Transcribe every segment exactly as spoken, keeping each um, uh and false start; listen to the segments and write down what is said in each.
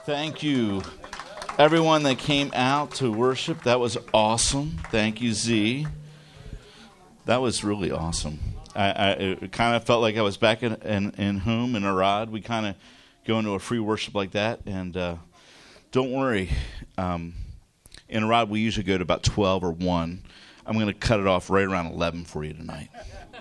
Thank you, everyone that came out to worship. That was awesome. Thank you, Z. That was really awesome. I, I it kind of felt like I was back in, in, in home in Arad. We kind of go into a free worship like that. And uh, don't worry. Um, in Arad, we usually go to about twelve or one. I'm going to cut it off right around eleven for you tonight.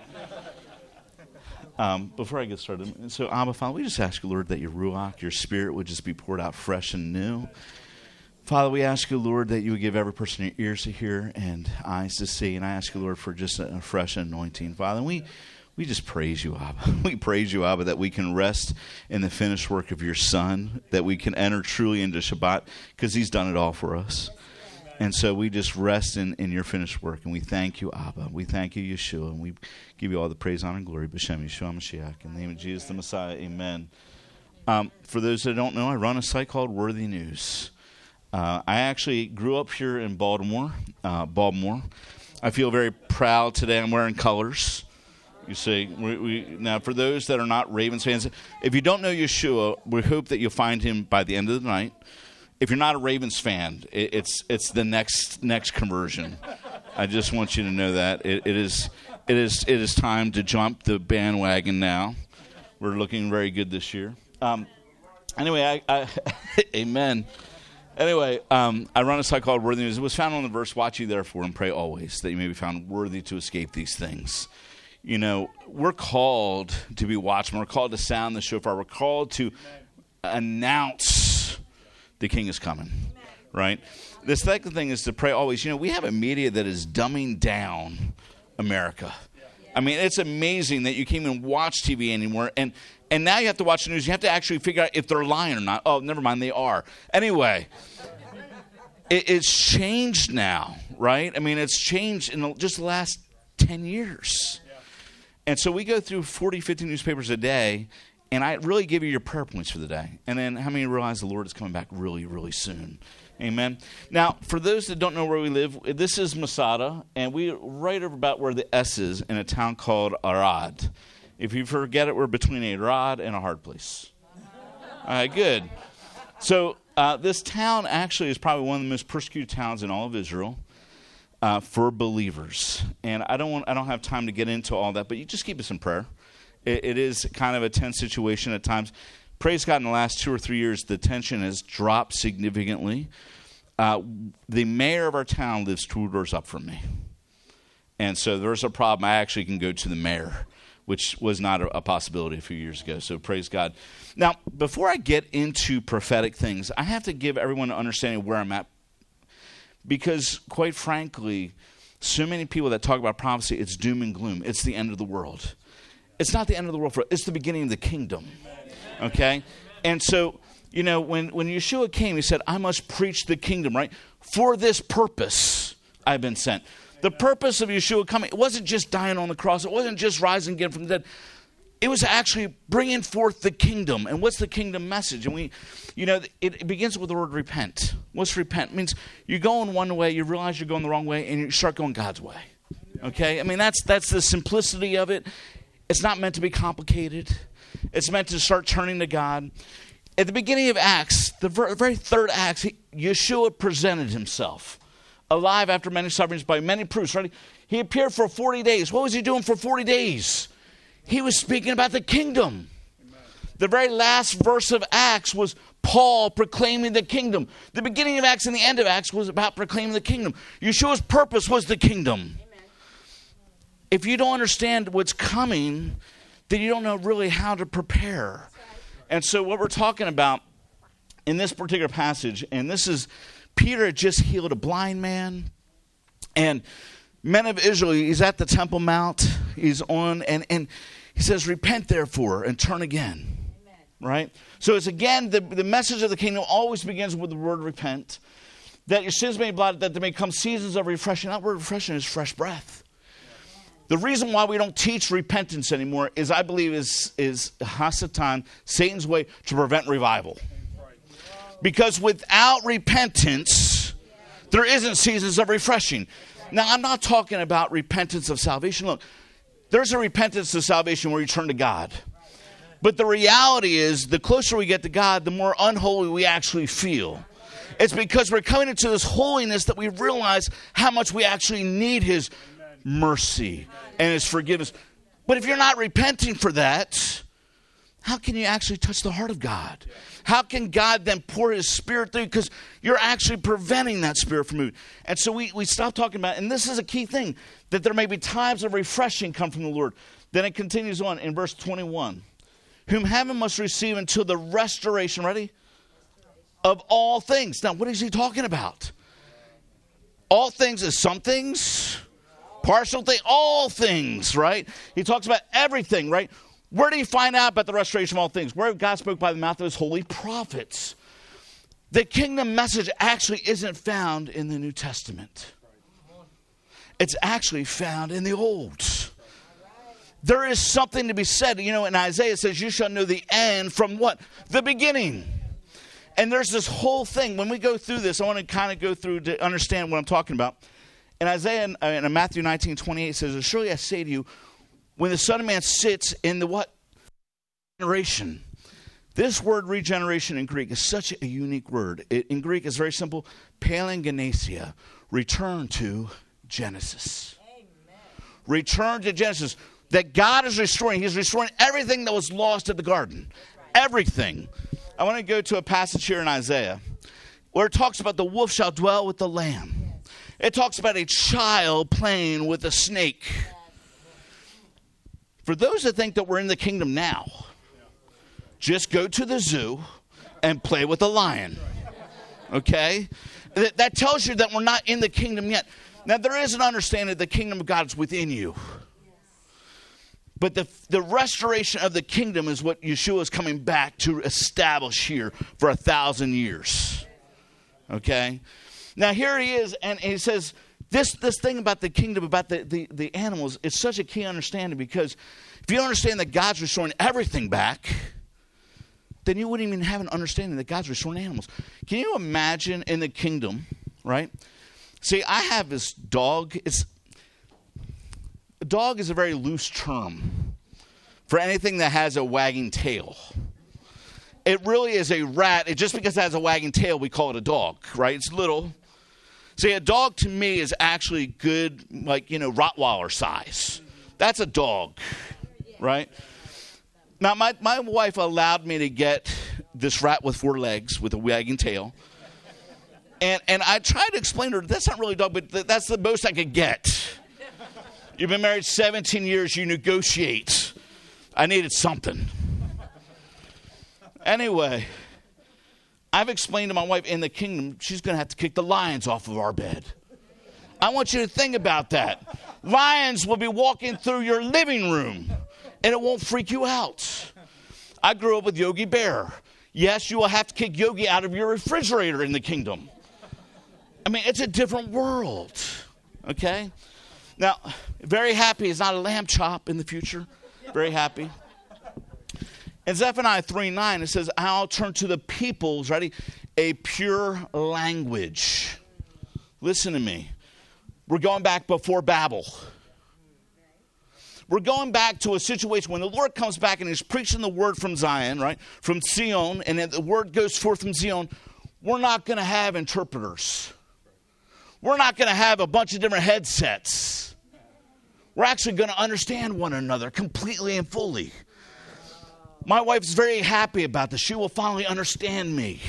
Um, before I get started, so Abba, Father, we just ask you, Lord, that your Ruach, your Spirit, would just be poured out fresh and new. Father, we ask you, Lord, that you would give every person your ears to hear and eyes to see. And I ask you, Lord, for just a, a fresh anointing, Father. And we, we just praise you, Abba. We praise you, Abba, that we can rest in the finished work of your Son, that we can enter truly into Shabbat because he's done it all for us. And so we just rest in, in your finished work. And we thank you, Abba. We thank you, Yeshua. And we give you all the praise, honor, and glory. B'Shem Yeshua Mashiach. In the name of Jesus the Messiah, amen. Um, for those that don't know, I run a site called Worthy News. Uh, I actually grew up here in Baltimore. Uh, Baltimore. I feel very proud today. I'm wearing colors. You see, we, we, now for those that are not Ravens fans, if you don't know Yeshua, we hope that you'll find him by the end of the night. If you're not a Ravens fan, it, it's it's the next next conversion. I just want you to know that it, it is it is it is time to jump the bandwagon now. We're looking very good this year. Um, anyway, I, I amen. Anyway, um, I run a site called Worthy News. It was found on the verse, "Watch ye therefore and pray always, that you may be found worthy to escape these things." You know, we're called to be watchmen. We're called to sound the shofar. We're called to announce the King is coming, right? The second thing is to pray always. You know, we have a media that is dumbing down America. I mean, it's amazing that you can't even watch T V anymore. And and now you have to watch the news. You have to actually figure out if they're lying or not. Oh, never mind, they are. Anyway, it, it's changed now, right? I mean, it's changed in just the last ten years. And so we go through forty, fifty newspapers a day. And I really give you your prayer points for the day. And then how many realize the Lord is coming back really, really soon? Amen. Now, for those that don't know where we live, this is Masada. And we're right over about where the S is in a town called Arad. If you forget it, we're between a rod and a hard place. All right, good. So uh, this town actually is probably one of the most persecuted towns in all of Israel uh, for believers. And I don't want, I don't have time to get into all that, but you just keep us in prayer. It is kind of a tense situation at times. Praise God, in the last two or three years, the tension has dropped significantly. Uh, the mayor of our town lives two doors up from me. And so there's a problem. I actually can go to the mayor, which was not a, a possibility a few years ago. So praise God. Now, before I get into prophetic things, I have to give everyone an understanding of where I'm at. Because, quite frankly, so many people that talk about prophecy, it's doom and gloom. It's the end of the world. It's not the end of the world for us. It's the beginning of the kingdom. Okay? And so, you know, when, when Yeshua came, he said, I must preach the kingdom, right? For this purpose, I've been sent. The purpose of Yeshua coming, it wasn't just dying on the cross. It wasn't just rising again from the dead. It was actually bringing forth the kingdom. And what's the kingdom message? And we, you know, it, it begins with the word repent. What's repent? It means you're going one way, you realize you're going the wrong way, and you start going God's way. Okay? I mean, that's that's the simplicity of it. It's not meant to be complicated. It's meant to start turning to God. At the beginning of Acts, the very third Acts, he, Yeshua presented himself alive after many sufferings by many proofs. Right? He appeared for forty days. What was he doing for forty days? He was speaking about the kingdom. Amen. The very last verse of Acts was Paul proclaiming the kingdom. The beginning of Acts and the end of Acts was about proclaiming the kingdom. Yeshua's purpose was the kingdom. If you don't understand what's coming, then you don't know really how to prepare. And so what we're talking about in this particular passage, and this is, Peter had just healed a blind man. And men of Israel, he's at the Temple Mount. He's on, and, and he says, repent therefore and turn again. Amen. Right? So it's again, the, the message of the kingdom always begins with the word repent. That your sins may be blotted, that there may come seasons of refreshing. That word refreshing is fresh breath. The reason why we don't teach repentance anymore is, I believe, is, is Hasatan, Satan's way to prevent revival. Because without repentance, there isn't seasons of refreshing. Now, I'm not talking about repentance of salvation. Look, there's a repentance of salvation where you turn to God. But the reality is, the closer we get to God, the more unholy we actually feel. It's because we're coming into this holiness that we realize how much we actually need his mercy and his forgiveness. But if you're not repenting for that, how can you actually touch the heart of God? How can God then pour his spirit through? Because you're actually preventing that spirit from moving. And so we, we stop talking about, and this is a key thing, that there may be times of refreshing come from the Lord. Then it continues on in verse twenty-one. Whom heaven must receive until the restoration, ready? Of all things. Now, what is he talking about? All things is some things, partial things, all things, right? He talks about everything, right? Where do you find out about the restoration of all things? Where God spoke by the mouth of his holy prophets. The kingdom message actually isn't found in the New Testament. It's actually found in the Old. There is something to be said. You know, in Isaiah it says, you shall know the end from what? The beginning. And there's this whole thing. When we go through this, I want to kind of go through to understand what I'm talking about. In Isaiah, in Matthew nineteen twenty-eight, it says, surely I say to you, when the Son of Man sits in the what? Generation. This word regeneration in Greek is such a unique word. It, in Greek, it's very simple. Palingenesia. Return to Genesis. Amen. Return to Genesis. That God is restoring. He's restoring everything that was lost at the garden. Right. Everything. I want to go to a passage here in Isaiah where it talks about the wolf shall dwell with the lamb. It talks about a child playing with a snake. For those that think that we're in the kingdom now, just go to the zoo and play with a lion. Okay? That, that tells you that we're not in the kingdom yet. Now, there is an understanding that the kingdom of God is within you. But the, the restoration of the kingdom is what Yeshua is coming back to establish here for a thousand years. Okay? Now, here he is, and he says, This this thing about the kingdom, about the, the, the animals, is such a key understanding, because if you understand that God's restoring everything back, then you wouldn't even have an understanding that God's restoring animals. Can you imagine in the kingdom, right? See, I have this dog. It's a dog is a very loose term for anything that has a wagging tail. It really is a rat. It, just because it has a wagging tail, we call it a dog, right? It's little. See, a dog to me is actually good, like, you know, Rottweiler size. That's a dog, right? Now, my, my wife allowed me to get this rat with four legs with a wagging tail. And and I tried to explain to her, that's not really a dog, but th- that's the most I could get. You've been married seventeen years, you negotiate. I needed something. Anyway, I've explained to my wife, in the kingdom, she's going to have to kick the lions off of our bed. I want you to think about that. Lions will be walking through your living room, and it won't freak you out. I grew up with Yogi Bear. Yes, you will have to kick Yogi out of your refrigerator in the kingdom. I mean, it's a different world, okay? Now, very happy is not a lamb chop in the future. Very happy. In Zephaniah three nine, it says, I'll turn to the peoples, ready, a pure language. Listen to me. We're going back before Babel. We're going back to a situation when the Lord comes back and he's preaching the word from Zion, right, from Zion, and the word goes forth from Zion. We're not going to have interpreters. We're not going to have a bunch of different headsets. We're actually going to understand one another completely and fully. My wife's very happy about this. She will finally understand me.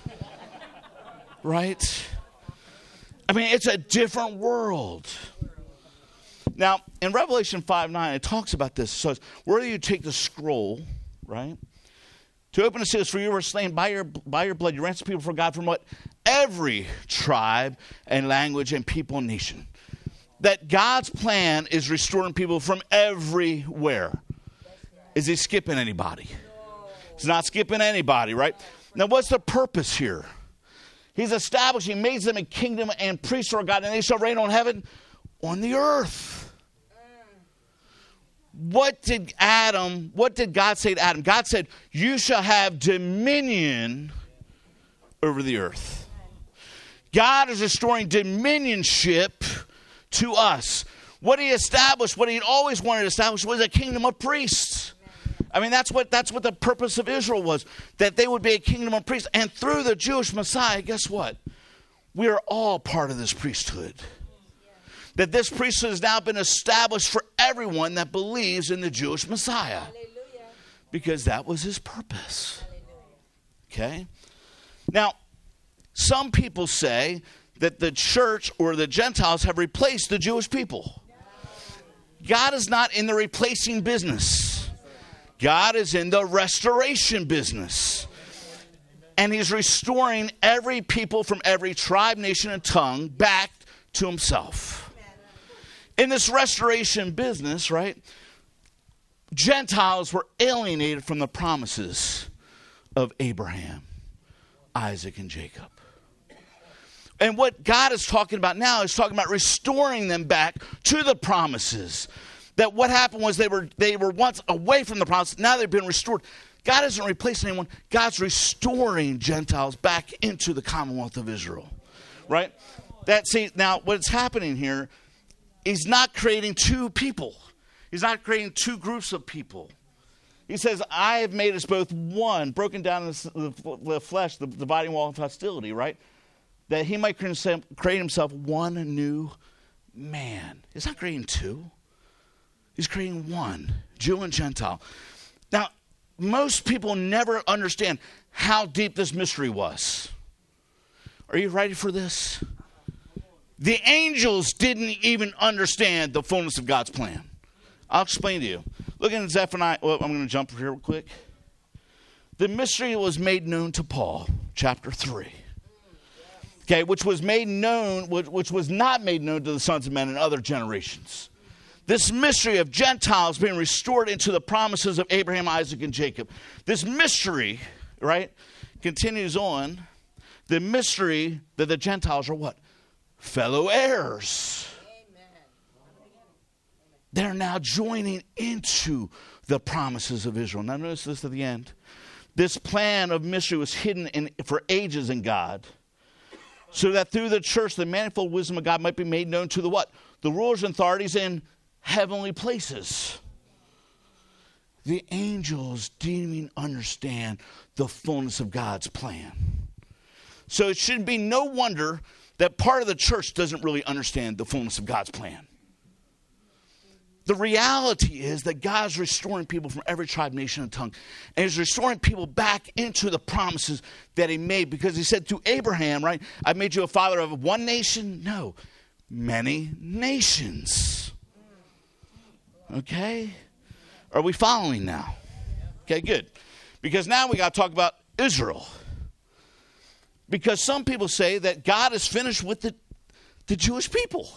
Right? I mean, it's a different world. Now, in Revelation five nine, it talks about this. So, where do you take the scroll, right? To open the seals, for you were slain by your by your blood. You ransomed people for God from what? Every tribe and language and people and nation. That God's plan is restoring people from everywhere. Is he skipping anybody? He's not skipping anybody, right? Now, what's the purpose here? He's establishing, made them a kingdom and priests for God, and they shall reign on heaven, on the earth. What did Adam, what did God say to Adam? God said, you shall have dominion over the earth. God is restoring dominionship to us. What he established, what he always wanted to establish, was a kingdom of priests. I mean, that's what that's what the purpose of Israel was, that they would be a kingdom of priests. And through the Jewish Messiah, guess what? We are all part of this priesthood. That this priesthood has now been established for everyone that believes in the Jewish Messiah. Hallelujah. Because that was his purpose. Hallelujah. Okay? Now, some people say that the church or the Gentiles have replaced the Jewish people. God is not in the replacing business. God is in the restoration business. And he's restoring every people from every tribe, nation, and tongue back to himself. In this restoration business, right, Gentiles were alienated from the promises of Abraham, Isaac, and Jacob. And what God is talking about now is talking about restoring them back to the promises. That what happened was they were they were once away from the promise. Now they've been restored. God isn't replacing anyone. God's restoring Gentiles back into the Commonwealth of Israel. Right? That see, now what's happening here, he's not creating two people. He's not creating two groups of people. He says, I have made us both one, broken down in the, the flesh, the dividing wall of hostility, right? That he might create himself one new man. He's not creating two. He's creating one, Jew and Gentile. Now, most people never understand how deep this mystery was. Are you ready for this? The angels didn't even understand the fullness of God's plan. I'll explain to you. Look at Zephaniah. Well, I'm going to jump here real quick. The mystery was made known to Paul, chapter three. Okay, which was made known, which, which was not made known to the sons of men in other generations. This mystery of Gentiles being restored into the promises of Abraham, Isaac, and Jacob. This mystery, right, continues on. The mystery that the Gentiles are what? Fellow heirs. Amen. They're now joining into the promises of Israel. Now notice this at the end. This plan of mystery was hidden in, for ages in God, so that through the church the manifold wisdom of God might be made known to the what? The rulers and authorities in heavenly places. The angels didn't even understand the fullness of God's plan. So it should be no wonder that part of the church doesn't really understand the fullness of God's plan. The reality is that God's restoring people from every tribe, nation, and tongue. And he's restoring people back into the promises that he made. Because he said to Abraham, right, I've made you a father of one nation. No, many nations. Okay? Are we following now? Okay, good. Because now we got to talk about Israel. Because some people say that God is finished with the, the Jewish people.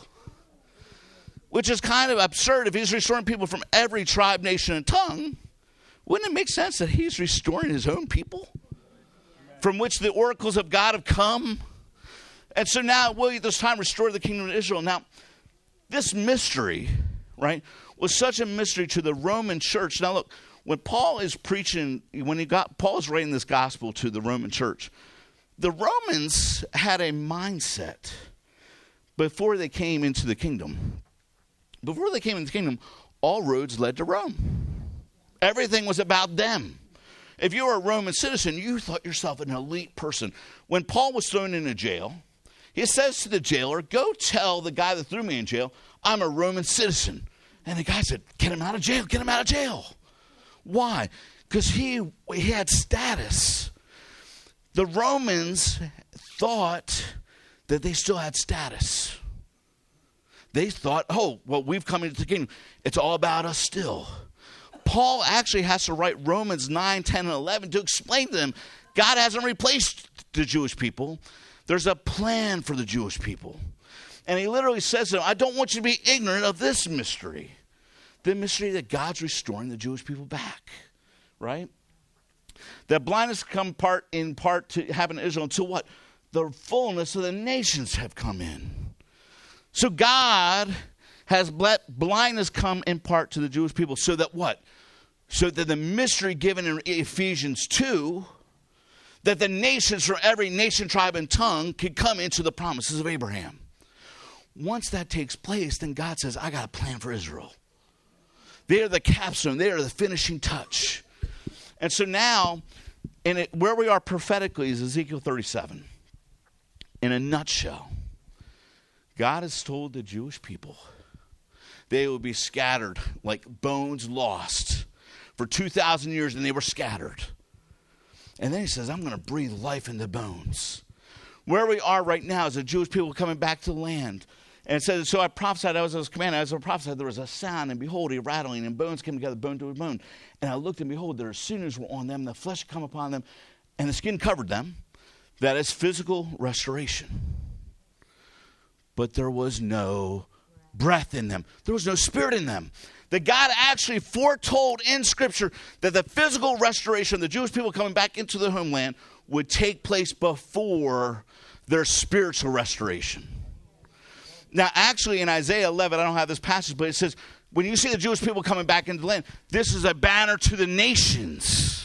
Which is kind of absurd. If he's restoring people from every tribe, nation, and tongue, wouldn't it make sense that he's restoring his own people? From which the oracles of God have come. And so now, will you this time restore the kingdom of Israel? Now, this mystery, right, was such a mystery to the Roman church. Now look, when Paul is preaching, when he got, Paul is writing this gospel to the Roman church, the Romans had a mindset before they came into the kingdom. Before they came into the kingdom, all roads led to Rome. Everything was about them. If you were a Roman citizen, you thought yourself an elite person. When Paul was thrown into jail, he says to the jailer, go tell the guy that threw me in jail, I'm a Roman citizen. And the guy said, get him out of jail, get him out of jail. Why? Because he, he had status. The Romans thought that they still had status. They thought, oh, well, we've come into the kingdom. It's all about us still. Paul actually has to write Romans nine, ten, and eleven to explain to them, God hasn't replaced the Jewish people. There's a plan for the Jewish people. And he literally says to them, I don't want you to be ignorant of this mystery. The mystery that God's restoring the Jewish people back, right? That blindness come part in part to happen in Israel until what? The fullness of the nations have come in. So God has let blindness come in part to the Jewish people so that what? So that the mystery given in Ephesians two, that the nations from every nation, tribe, and tongue could come into the promises of Abraham. Once that takes place, then God says, I got a plan for Israel. They are the capstone. They are the finishing touch. And so now, in it, where we are prophetically is Ezekiel thirty-seven. In a nutshell, God has told the Jewish people they will be scattered like bones lost for two thousand years, and they were scattered. And then he says, I'm going to breathe life into bones. Where we are right now is the Jewish people coming back to the land. And it says, so I prophesied, as I was commanded, as I prophesied, there was a sound, and behold, a rattling, and bones came together, bone to bone. And I looked, and behold, their sinews were on them, the flesh come upon them, and the skin covered them. That is physical restoration. But there was no breath in them. There was no spirit in them. That God actually foretold in Scripture that the physical restoration of the Jewish people coming back into the homeland would take place before their spiritual restoration. Now, actually, in Isaiah eleven, I don't have this passage, but it says, when you see the Jewish people coming back into the land, this is a banner to the nations.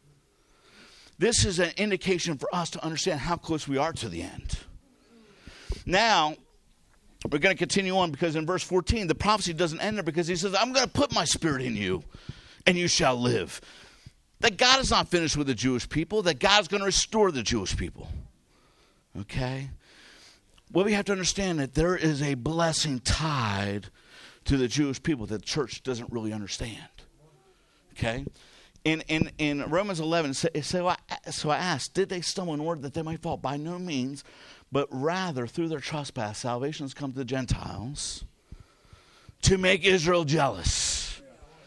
This is an indication for us to understand how close we are to the end. Now, we're going to continue on because in verse fourteen, the prophecy doesn't end there because he says, I'm going to put my spirit in you and you shall live. That God is not finished with the Jewish people, that God is going to restore the Jewish people. Okay? Well, we have to understand that there is a blessing tied to the Jewish people that the church doesn't really understand. Okay? In in, in Romans eleven, so, so, I, so I asked, did they stumble in order that they might fall? By no means, but rather through their trespass, salvation has come to the Gentiles to make Israel jealous.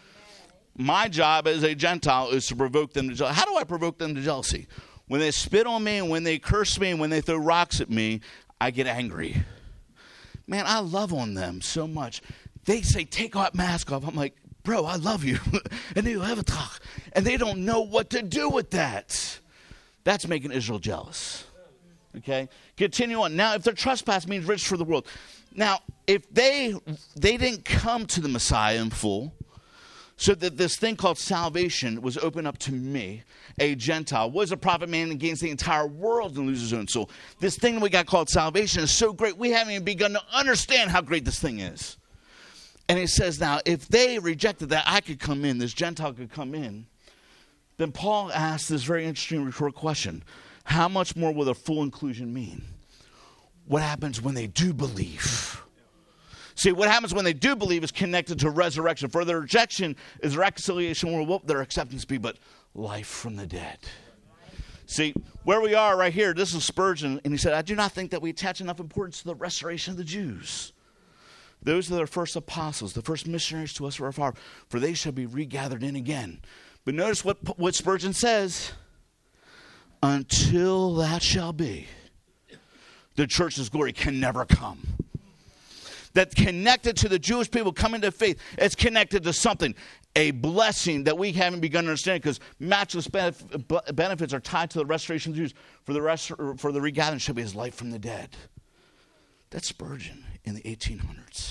My job as a Gentile is to provoke them to jealousy. How do I provoke them to jealousy? When they spit on me, and when they curse me, and when they throw rocks at me, I get angry. Man, I love on them so much. They say, take that mask off. I'm like, bro, I love you. And they have a talk. And they don't know what to do with that. That's making Israel jealous. Okay? Continue on. Now, if their trespass means rich for the world. Now, if they they didn't come to the Messiah in full, so that this thing called salvation was opened up to me, a Gentile. What is a prophet man that gains the entire world and loses his own soul? This thing that we got called salvation is so great, we haven't even begun to understand how great this thing is. And he says, now, if they rejected that, I could come in, this Gentile could come in, then Paul asks this very interesting rhetorical question. How much more will a full inclusion mean? What happens when they do believe? See, what happens when they do believe is connected to resurrection. For their rejection is reconciliation. What will their acceptance be but life from the dead? See, where we are right here, this is Spurgeon, and he said, I do not think that we attach enough importance to the restoration of the Jews. Those are the first apostles, the first missionaries to us from afar, for they shall be regathered in again. But notice what, what Spurgeon says. Until that shall be, the church's glory can never come. That's connected to the Jewish people coming to faith. It's connected to something, a blessing that we haven't begun to understand because matchless benef- benefits are tied to the restoration of the Jews. For the, rest, for the regathering shall be his life from the dead. That's Spurgeon in the eighteen hundreds.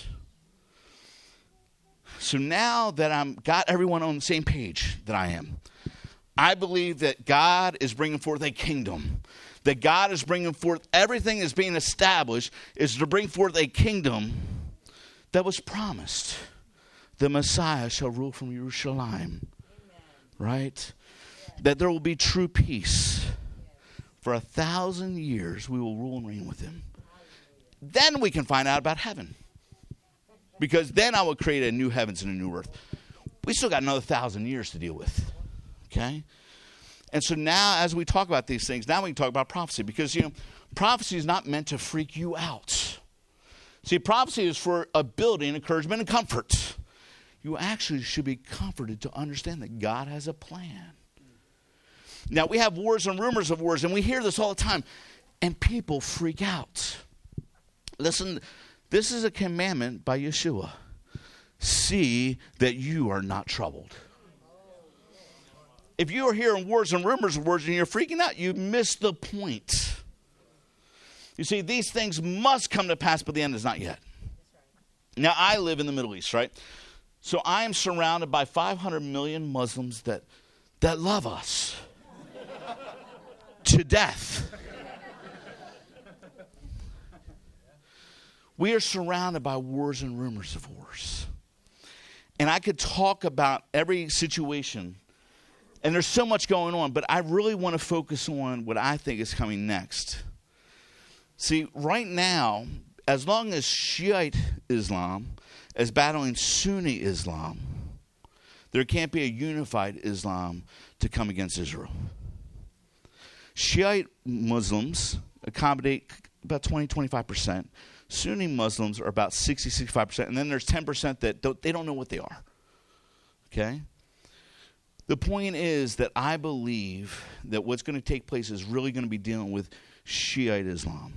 So now that I've got everyone on the same page that I am, I believe that God is bringing forth a kingdom. That God is bringing forth, everything is being established, is to bring forth a kingdom that was promised. The Messiah shall rule from Jerusalem. Amen. Right? Yeah. That there will be true peace. Yeah. For a thousand years we will rule and reign with him. Then we can find out about heaven. Because then I will create a new heavens and a new earth. We still got another thousand years to deal with. Okay? And so now as we talk about these things, now we can talk about prophecy. Because, you know, prophecy is not meant to freak you out. See, prophecy is for a building, encouragement, and comfort. You actually should be comforted to understand that God has a plan. Now, we have wars and rumors of wars, and we hear this all the time. And people freak out. Listen, this is a commandment by Yeshua. See that you are not troubled. If you are hearing words and rumors of words and you're freaking out, you missed the point. You see, these things must come to pass, but the end is not yet. Now, I live in the Middle East, right? So I am surrounded by five hundred million Muslims that, that love us to death. We are surrounded by wars and rumors of wars. And I could talk about every situation And there's so much going on, but I really want to focus on what I think is coming next. See, right now, as long as Shiite Islam is battling Sunni Islam, there can't be a unified Islam to come against Israel. Shiite Muslims accommodate about twenty, twenty-five percent. Sunni Muslims are about sixty, sixty-five percent. And then there's ten percent that don't, they don't know what they are. Okay? The point is that I believe that what's going to take place is really going to be dealing with Shiite Islam.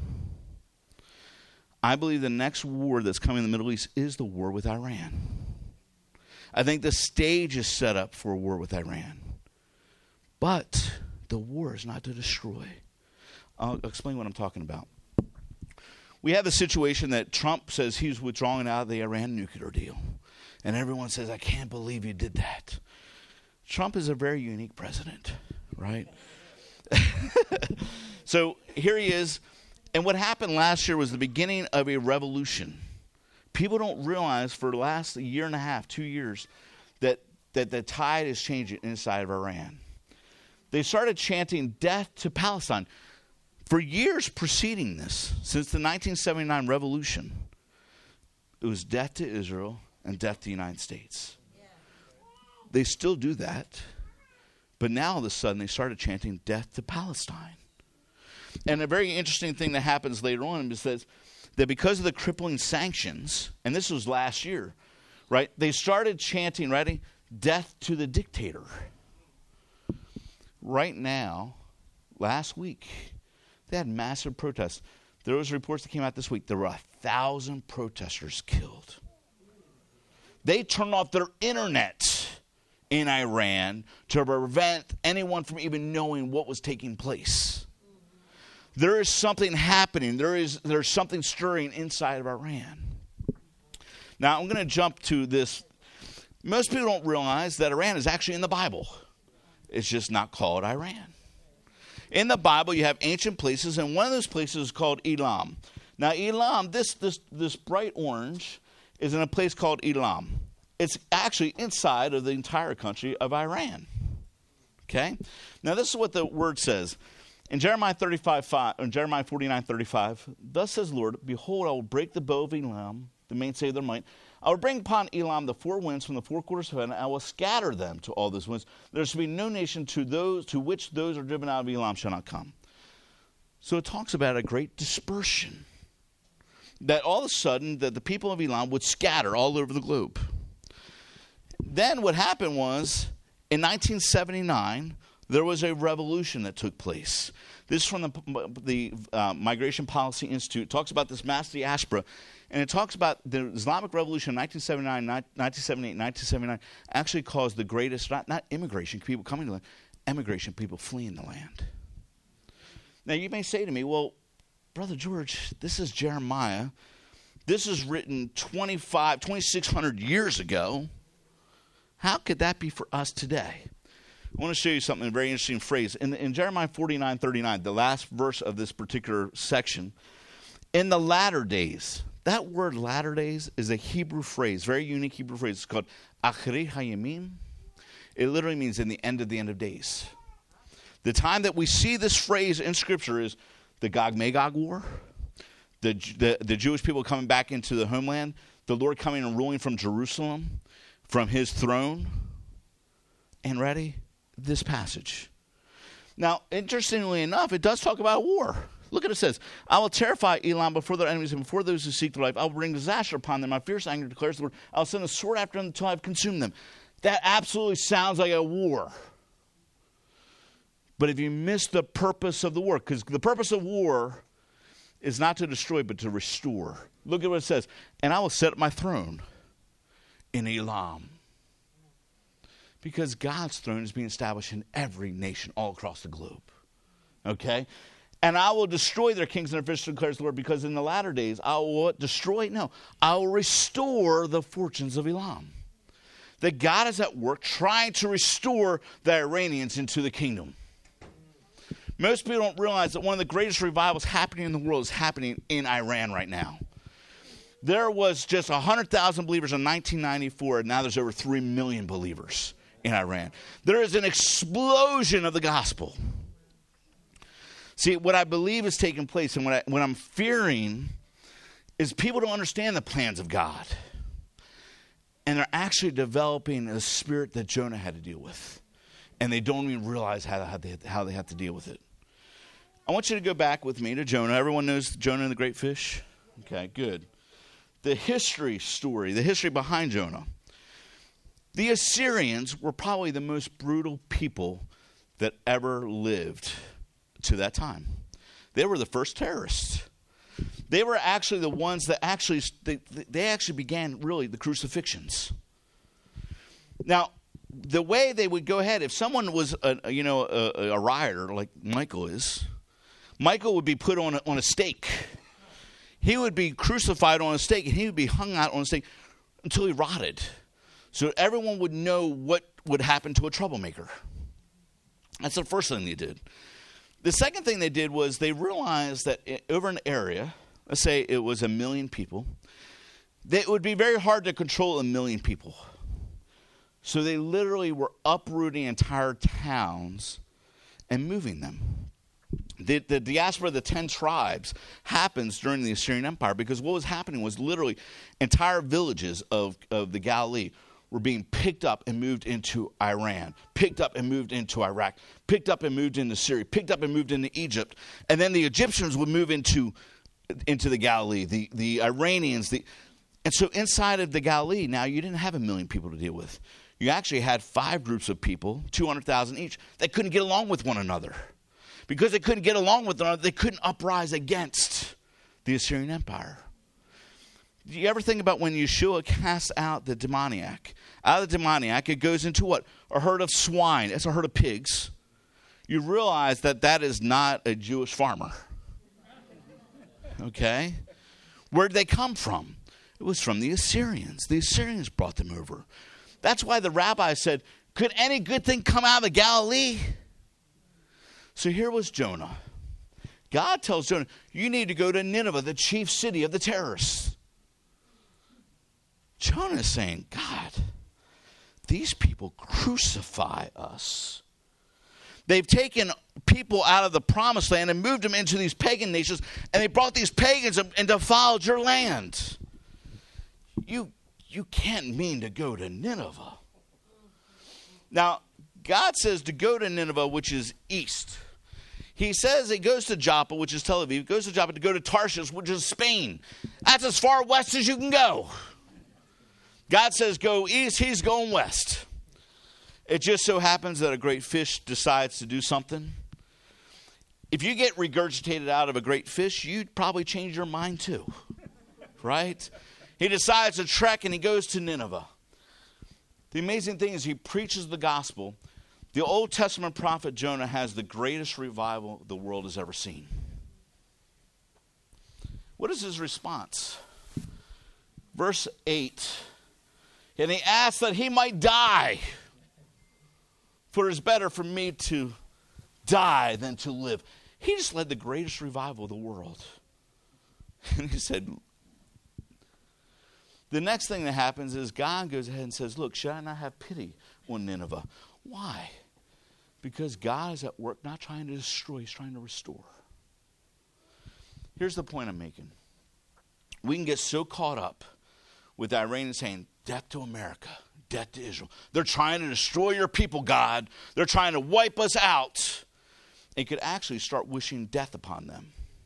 I believe the next war that's coming in the Middle East is the war with Iran. I think the stage is set up for a war with Iran. But the war is not to destroy. I'll explain what I'm talking about. We have the situation that Trump says he's withdrawing out of the Iran nuclear deal. And everyone says, I can't believe you did that. Trump is a very unique president, right? So here he is. And what happened last year was the beginning of a revolution. People don't realize for the last year and a half, two years, that, that the tide is changing inside of Iran. They started chanting death to Palestine. For years preceding this, since the nineteen seventy-nine revolution, it was death to Israel and death to the United States. Yeah. They still do that, but now all of a sudden they started chanting death to Palestine. And a very interesting thing that happens later on is that, that because of the crippling sanctions, and this was last year, right, they started chanting, ready, death to the dictator. Right now, last week, they had massive protests. There was reports that came out this week. There were a thousand protesters killed. They turned off their internet in Iran to prevent anyone from even knowing what was taking place. There is something happening. There is there's something stirring inside of Iran. Now, I'm going to jump to this. Most people don't realize that Iran is actually in the Bible. It's just not called Iran. In the Bible, you have ancient places, and one of those places is called Elam. Now, Elam, this, this, this bright orange, is in a place called Elam. It's actually inside of the entire country of Iran. Okay? Now, this is what the word says. In Jeremiah thirty-five, five, in Jeremiah forty-nine, thirty-five, thus says the Lord, behold, I will break the bow of Elam, the mainstay of their might. I will bring upon Elam the four winds from the four quarters of heaven, and I will scatter them to all those winds. There shall be no nation to those to which those are driven out of Elam shall not come. So it talks about a great dispersion. That all of a sudden that the people of Elam would scatter all over the globe. Then what happened was, in nineteen seventy-nine, there was a revolution that took place. This is from the, the uh, Migration Policy Institute. It talks about this mass diaspora. And it talks about the Islamic Revolution in nineteen seventy-nine, nineteen seventy-eight, nineteen seventy-nine actually caused the greatest, not, not immigration, people coming to the land, emigration, people fleeing the land. Now you may say to me, well, Brother George, this is Jeremiah. This is written twenty-five, twenty-six hundred years ago. How could that be for us today? I want to show you something, a very interesting phrase. In, in Jeremiah forty-nine, thirty-nine, the last verse of this particular section, in the latter days, that word latter days is a Hebrew phrase, very unique Hebrew phrase. It's called Achri Hayamim. It literally means in the end of the end of days. The time that we see this phrase in Scripture is the Gog-Magog war, the, the, the Jewish people coming back into the homeland, the Lord coming and ruling from Jerusalem, from his throne. And ready? This passage. Now, interestingly enough, it does talk about war. Look at it, it says, I will terrify Elam before their enemies and before those who seek their life. I will bring disaster upon them. My fierce anger declares the Lord. I will send a sword after them until I have consumed them. That absolutely sounds like a war. But if you miss the purpose of the war, because the purpose of war is not to destroy, but to restore. Look at what it says. And I will set up my throne in Elam. Because God's throne is being established in every nation all across the globe. Okay? And I will destroy their kings and their officials, declares the Lord, because in the latter days I will what? Destroy? No. I will restore the fortunes of Elam. That God is at work trying to restore the Iranians into the kingdom. Most people don't realize that one of the greatest revivals happening in the world is happening in Iran right now. There was just one hundred thousand believers in nineteen ninety-four, and now there's over three million believers in Iran. There is an explosion of the gospel. See, what I believe is taking place and what, I, what I'm fearing is people don't understand the plans of God. And they're actually developing a spirit that Jonah had to deal with. And they don't even realize how, how, they, how they have to deal with it. I want you to go back with me to Jonah. Everyone knows Jonah and the great fish? Okay, good. The history story, the history behind Jonah. The Assyrians were probably the most brutal people that ever lived to that time. They were the first terrorists. They were actually the ones that actually, they, they actually began really the crucifixions. Now, the way they would go ahead, if someone was, a, you know, a, a rioter like Michael is, Michael would be put on a, on a stake. He would be crucified on a stake, and he would be hung out on a stake until he rotted. So everyone would know what would happen to a troublemaker. That's the first thing they did. The second thing they did was they realized that over an area, let's say it was a million people, that it would be very hard to control a million people. So they literally were uprooting entire towns and moving them. The, the diaspora of the ten tribes happens during the Assyrian Empire because what was happening was literally entire villages of, of the Galilee were being picked up and moved into Iran, picked up and moved into Iraq, picked up and moved into Syria, picked up and moved into Egypt. And then the Egyptians would move into, into the Galilee, the, the Iranians. The, and so inside of the Galilee, now you didn't have a million people to deal with. You actually had five groups of people, two hundred thousand each, that couldn't get along with one another. Because they couldn't get along with one another, they couldn't uprise against the Assyrian Empire. Do you ever think about when Yeshua casts out the demoniac? Out of the demoniac, it goes into what? A herd of swine. It's a herd of pigs. You realize that that is not a Jewish farmer. Okay? Where did they come from? It was from the Assyrians. The Assyrians brought them over. That's why the rabbi said, could any good thing come out of the Galilee? So here was Jonah. God tells Jonah, you need to go to Nineveh, the chief city of the terrorists. Jonah is saying, God, these people crucify us. They've taken people out of the promised land and moved them into these pagan nations, and they brought these pagans and defiled your land. You, you can't mean to go to Nineveh. Now, God says to go to Nineveh, which is east. He says it goes to Joppa, which is Tel Aviv. It goes to Joppa to go to Tarshish, which is Spain. That's as far west as you can go. God says go east, he's going west. It just so happens that a great fish decides to do something. If you get regurgitated out of a great fish, you'd probably change your mind too. Right? He decides to trek and he goes to Nineveh. The amazing thing is he preaches the gospel. The Old Testament prophet Jonah has the greatest revival the world has ever seen. What is his response? Verse eight. And he asked that he might die. For it is better for me to die than to live. He just led the greatest revival of the world. And he said, the next thing that happens is God goes ahead and says, look, should I not have pity on Nineveh? Why? Because God is at work not trying to destroy, he's trying to restore. Here's the point I'm making. We can get so caught up with the Iranians saying, death to America, death to Israel. They're trying to destroy your people, God. They're trying to wipe us out. It could actually start wishing death upon them.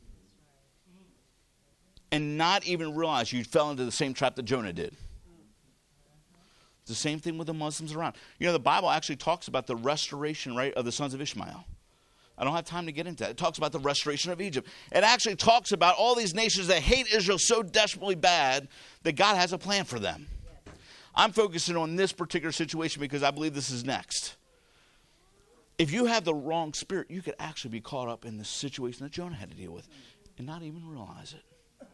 And not even realize you fell into the same trap that Jonah did. It's the same thing with the Muslims around. You know, the Bible actually talks about the restoration, right, of the sons of Ishmael. I don't have time to get into that. It talks about the restoration of Egypt. It actually talks about all these nations that hate Israel so desperately bad that God has a plan for them. I'm focusing on this particular situation because I believe this is next. If you have the wrong spirit, you could actually be caught up in the situation that Jonah had to deal with and not even realize it.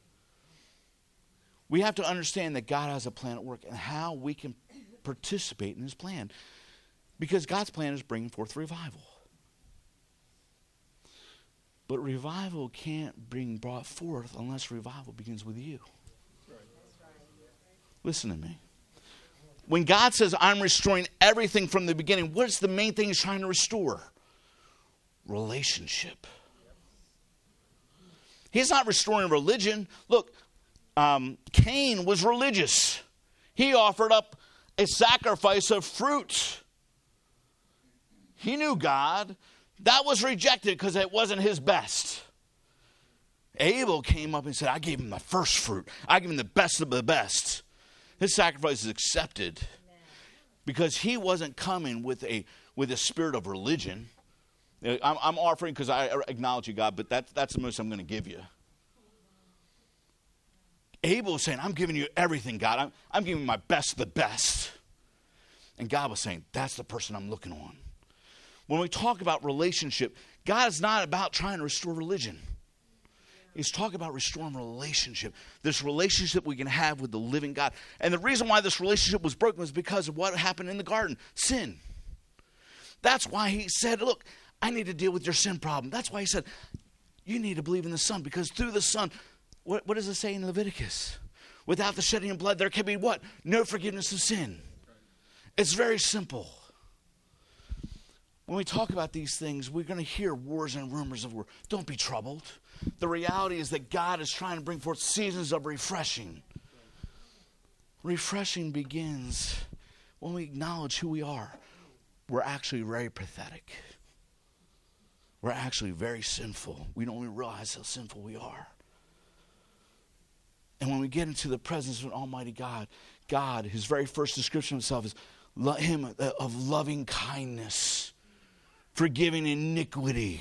We have to understand that God has a plan at work and how we can participate in his plan. Because God's plan is bringing forth revival. But revival can't bring brought forth unless revival begins with you. Listen to me. when God says, I'm restoring everything from the beginning, what's the main thing he's trying to restore? Relationship. He's not restoring religion. Look, um, Cain was religious. He offered up a sacrifice of fruit. He knew God. That was rejected because it wasn't his best. Abel came up and said, I gave him the first fruit. I gave him the best of the best. His sacrifice is accepted because he wasn't coming with a with a spirit of religion. I'm, I'm offering because I acknowledge you, God, but that, that's the most I'm going to give you. Abel was saying, I'm giving you everything, God. I'm, I'm giving you my best of the best. And God was saying, that's the person I'm looking on. When we talk about relationship, God is not about trying to restore religion. He's talking about restoring relationship. This relationship we can have with the living God. And the reason why this relationship was broken was because of what happened in the garden. Sin. That's why he said, look, I need to deal with your sin problem. That's why he said, you need to believe in the Son. Because through the Son, what, what does it say in Leviticus? Without the shedding of blood, there can be what? No forgiveness of sin. It's very simple. When we talk about these things, we're going to hear wars and rumors of war. Don't be troubled. The reality is that God is trying to bring forth seasons of refreshing. Refreshing begins when we acknowledge who we are. We're actually very pathetic. We're actually very sinful. We don't even realize how sinful we are. And when we get into the presence of an almighty God, God, his very first description of himself is him of loving kindness, forgiving iniquity.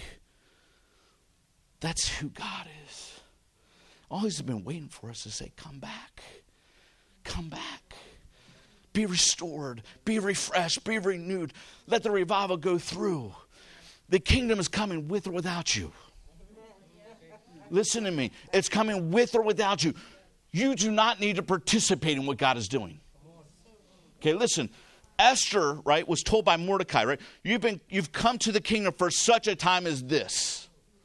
That's who God is. All he's been waiting for us to say, come back. Come back. Be restored. Be refreshed. Be renewed. Let the revival go through. The kingdom is coming with or without you. Listen to me. It's coming with or without you. You do not need to participate in what God is doing. Okay, listen. Esther, right, was told by Mordecai, right? You've been, you've come to the kingdom for such a time as this.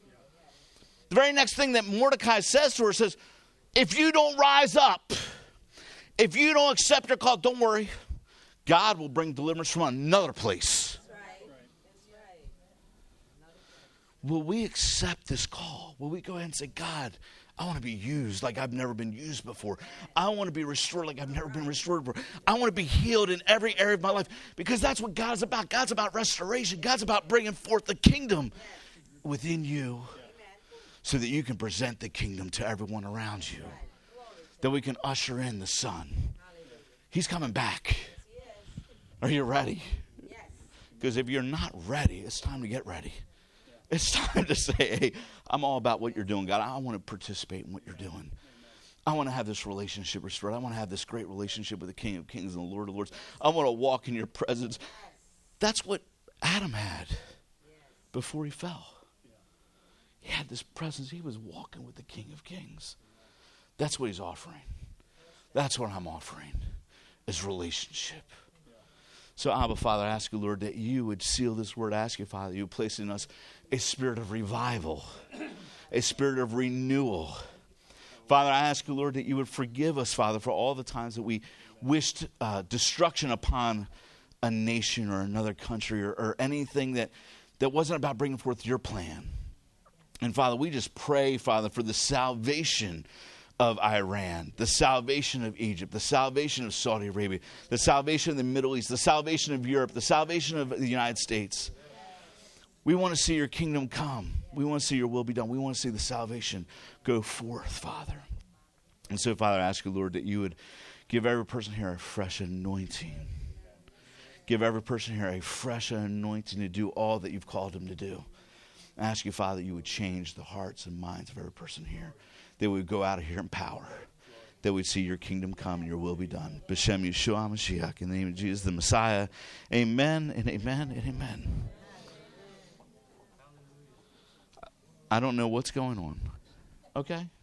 The very next thing that Mordecai says to her says, if you don't rise up, if you don't accept your call, don't worry. God will bring deliverance from another place. That's right. That's right. Will we accept this call? Will we go ahead and say, God, I want to be used like I've never been used before. I want to be restored like I've never been restored before. I want to be healed in every area of my life because that's what God's about. God's about restoration. God's about bringing forth the kingdom within you so that you can present the kingdom to everyone around you, that we can usher in the Son. He's coming back. Are you ready? Because if you're not ready, it's time to get ready. It's time to say, hey, I'm all about what you're doing, God. I want to participate in what you're doing. I want to have this relationship restored. I want to have this great relationship with the King of Kings and the Lord of Lords. I want to walk in your presence. That's what Adam had before he fell. He had this presence. He was walking with the King of Kings. That's what he's offering. That's what I'm offering, is relationship. So, Abba, Father, I ask you, Lord, that you would seal this word. I ask you, Father, you would place in us a spirit of revival, a spirit of renewal. Father, I ask you, Lord, that you would forgive us, Father, for all the times that we wished uh, destruction upon a nation or another country or, or anything that, that wasn't about bringing forth your plan. And, Father, we just pray, Father, for the salvation of Iran, the salvation of Egypt, the salvation of Saudi Arabia, the salvation of the Middle East, the salvation of Europe, the salvation of the United States. We want to see your kingdom come. We want to see your will be done. We want to see the salvation go forth, Father. And so, Father, I ask you, Lord, that you would give every person here a fresh anointing. Give every person here a fresh anointing to do all that you've called them to do. I ask you, Father, that you would change the hearts and minds of every person here. That we would go out of here in power. That we'd see your kingdom come and your will be done. B'Shem Yeshua Mashiach, in the name of Jesus, the Messiah. Amen and amen and amen. I don't know what's going on. Okay?